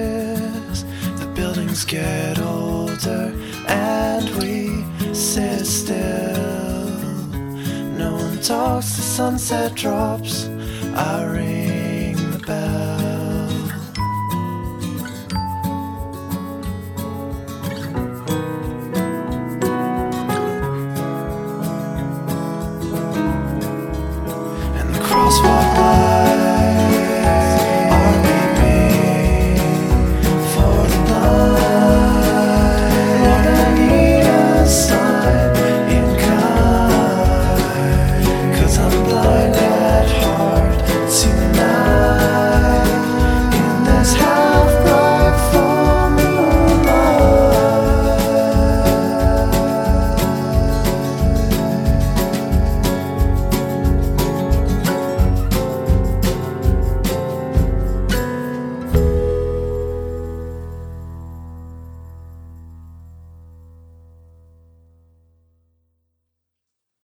is the buildings get older and we sit still. No one talks, the sunset drops. I ring